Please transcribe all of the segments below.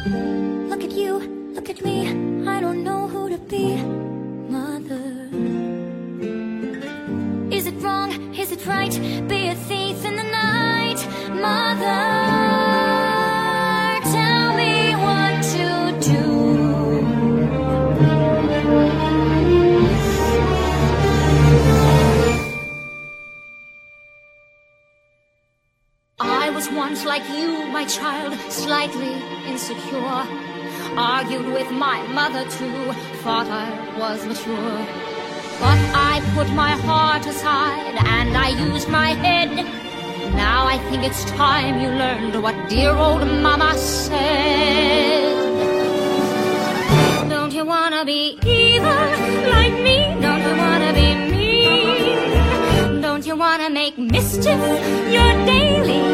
Look at you, look at me, I don't know who to be. Mother, is it wrong, is it right? Be a thief in the night. Mother, tell me what to do. I was once like you, my child, slightly insecure. Argued with my mother too, thought I was mature. But I put my heart aside and I used my head. Now I think it's time you learned what dear old mama said. Don't you wanna be evil like me? Don't you wanna be mean? Don't you wanna make mischief your daily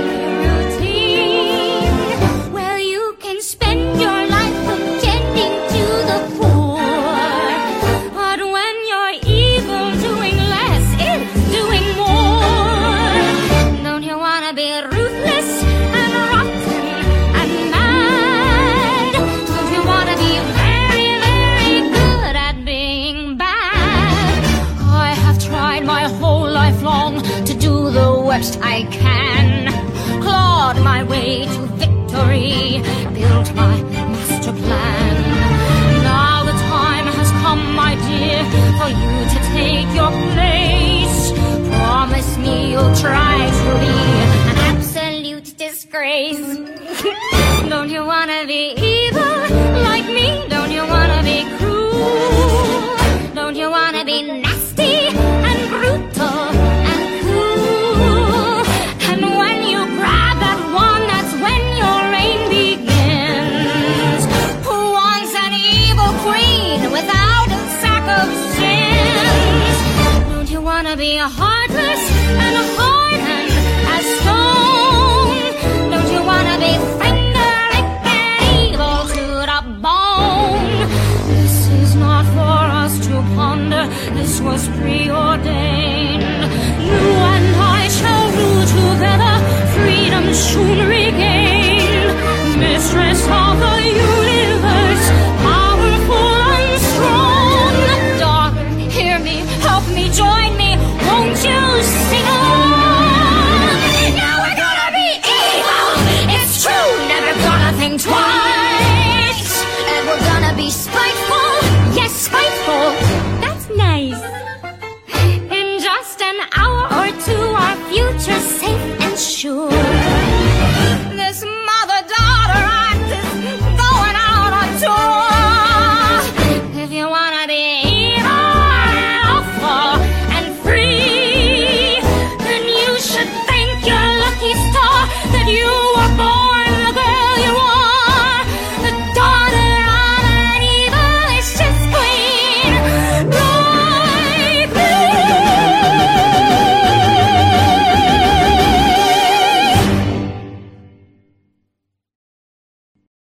routine? Well, you can spend your life pretending to the poor, but when you're evil, doing less is doing more. Don't you wanna be ruthless and rotten and mad? Don't you wanna be very, very good at being bad? I have tried my whole life long to do the worst I can, clawed my way to victory, built my master plan. Now the time has come, my dear, for you to take your place. Promise me you'll try to be an absolute disgrace. Don't you wanna be evil like me? Don't you wanna be cruel? Don't you wanna be nasty and brutal and cool? And when you grab that one, that's when your reign begins. Who wants an evil queen without a sack of sins? Don't you wanna be heartless and hardened as stone? Don't you wanna be finger-licking evil to the bone? This is not for us to ponder, this was preordained. You and I shall rule together, freedom soon regain. Mistress of the universe, powerful and strong. Daughter, hear me, help me, join me, won't you sing along? Now we're gonna be evil, it's true, never gonna think twice. And we're gonna be spiteful